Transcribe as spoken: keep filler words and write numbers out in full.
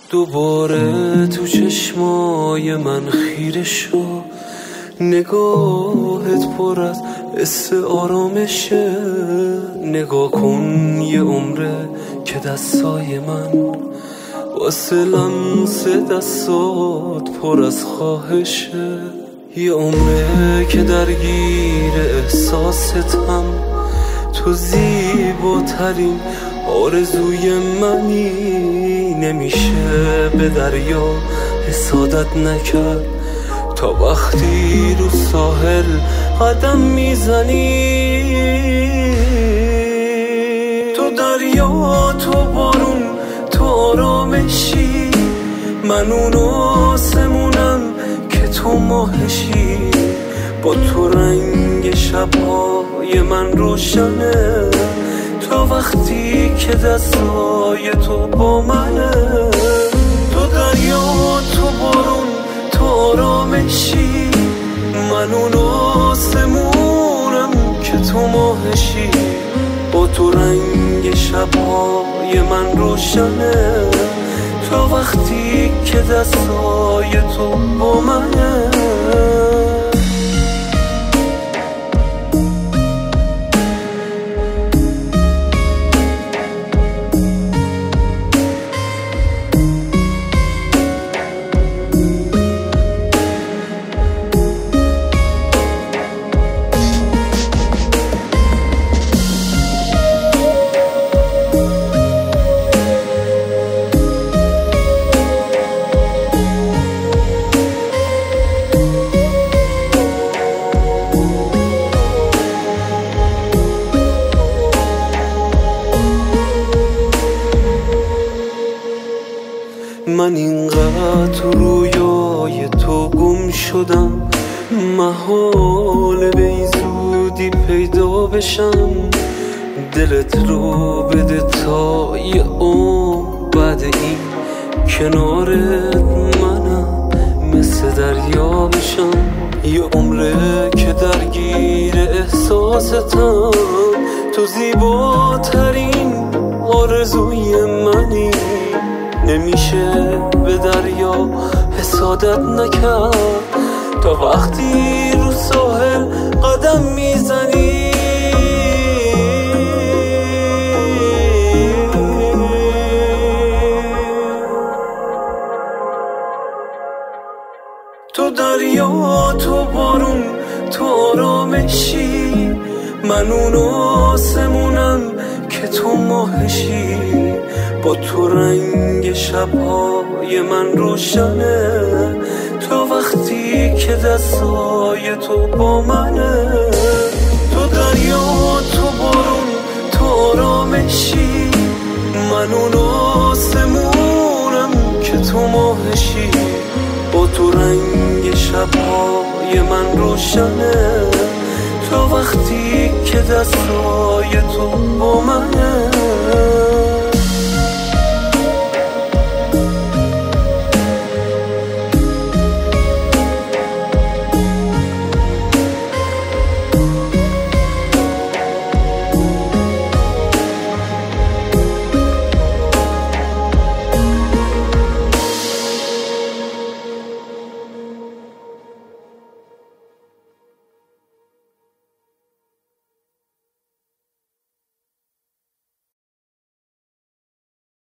دوباره تو چشمای من خیره شو، نگاهت پر از حس آرامشه. نگاه کن یه عمره که دستای من واسه لمس دستات پر از خواهشه. یه عمره که درگیر احساستم، تو زیباترین آرزوی منی. نمیشه به دریا حسادت نکرد تا وقتی رو ساحل قدم میزنی. تو دریا، تو بارون، تو آرامشی، من اون آسمونم که تو ماهشی. با تو رنگ شبهای من روشنه تا وقتی که دستای تو با منه. تو دریا، تو بارون، تو آرامشی، من اون آسمونم که تو ماهشی. با تو رنگ شبهای من روشنه تا وقتی که دستای تو با منه. من اینقدر تو رویای تو گم شدم، محاله به این زودی پیدا بشم. دلت رو بده تا یه عمر بعد این کنارت منم مثل دریا بشم. یه عمره که درگیر احساستم، تو زیباترین آرزوی منی. نمیشه به دریا حسادت نکرد تا وقتی رو ساحل قدم میزنی. تو دریا، تو بارون، تو آرامشی، من اون آسمونم که تو ماهشی. با تو رنگ شبهای من روشنه تا وقتی که دستای تو با منه. تو دریا، تو بارون، تو آرامشی، من اون آسمونم که تو ماهشی. با تو رنگ شبهای من روشنه تا وقتی که دستای تو با منه.